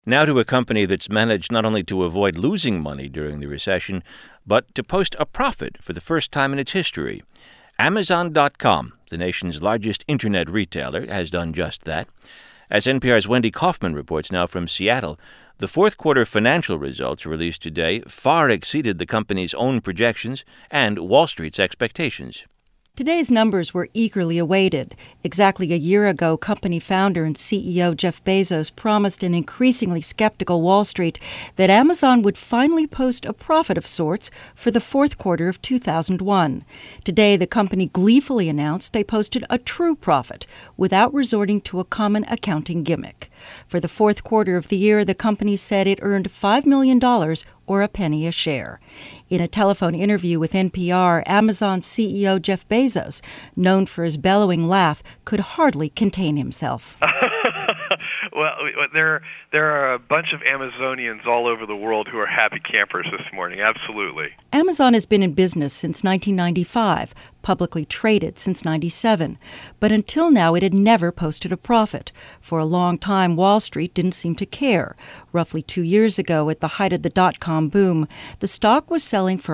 Now to a company that's managed not only to avoid losing money during the recession, but to post a profit for the first time in its history. Amazon.com, the nation's largest internet retailer, has done just that. As NPR's Wendy Kaufman reports now from Seattle, the fourth quarter financial results released today far exceeded the company's own projections and Wall Street's expectations. Today's numbers were eagerly awaited. Exactly a year ago, company founder and CEO Jeff Bezos promised an increasingly skeptical Wall Street that Amazon would finally post a profit of sorts for the fourth quarter of 2001. Today, the company gleefully announced they posted a true profit without resorting to a common accounting gimmick. For the fourth quarter of the year, the company said it earned $5 million or a penny a share. In a telephone interview with NPR, Amazon CEO Jeff Bezos, known for his bellowing laugh, could hardly contain himself. Well, there are a bunch of Amazonians all over the world who are happy campers this morning, absolutely. Amazon has been in business since 1995, publicly traded since 1997. But until now, it had never posted a profit. For a long time, Wall Street didn't seem to care. Roughly 2 years ago, at the height of the dot-com boom, the stock was selling for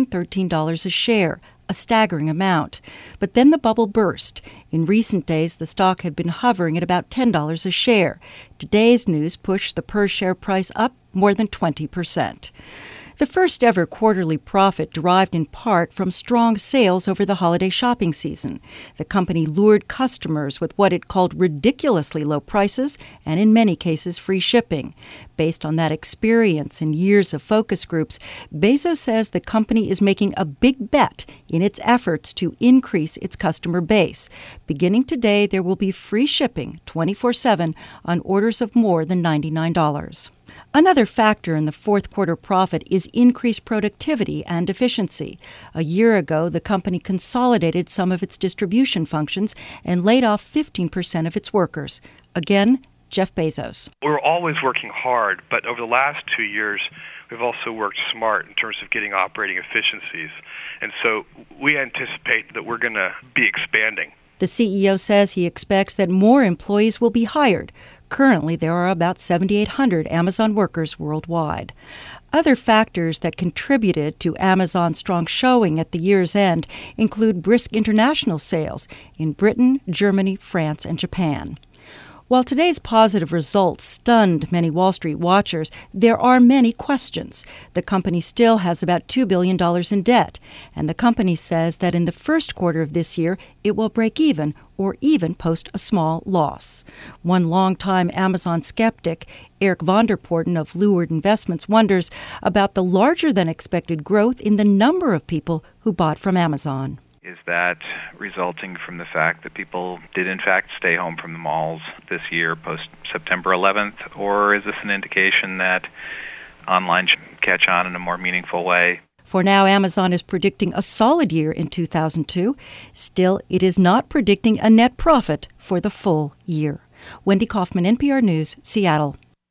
$113 a share, a staggering amount. But then the bubble burst. In recent days, the stock had been hovering at about $10 a share. Today's news pushed the per-share price up more than 20%. The first ever quarterly profit derived in part from strong sales over the holiday shopping season. The company lured customers with what it called ridiculously low prices and, in many cases, free shipping. Based on that experience and years of focus groups, Bezos says the company is making a big bet in its efforts to increase its customer base. Beginning today, there will be free shipping 24/7 on orders of more than $99. Another factor in the fourth quarter profit is increased productivity and efficiency. A year ago, the company consolidated some of its distribution functions and laid off 15% of its workers. Again, Jeff Bezos. We're always working hard, but over the last 2 years, we've also worked smart in terms of getting operating efficiencies. And so we anticipate that we're going to be expanding. The CEO says he expects that more employees will be hired. Currently, there are about 7,800 Amazon workers worldwide. Other factors that contributed to Amazon's strong showing at the year's end include brisk international sales in Britain, Germany, France, and Japan. While today's positive results stunned many Wall Street watchers, there are many questions. The company still has about $2 billion in debt, and the company says that in the first quarter of this year, it will break even or even post a small loss. One longtime Amazon skeptic, Eric Vonderpoorten of Leeward Investments, wonders about the larger-than-expected growth in the number of people who bought from Amazon. Is that resulting from the fact that people did in fact stay home from the malls this year post-September 11th, or is this an indication that online should catch on in a more meaningful way? For now, Amazon is predicting a solid year in 2002. Still, it is not predicting a net profit for the full year. Wendy Kaufman, NPR News, Seattle.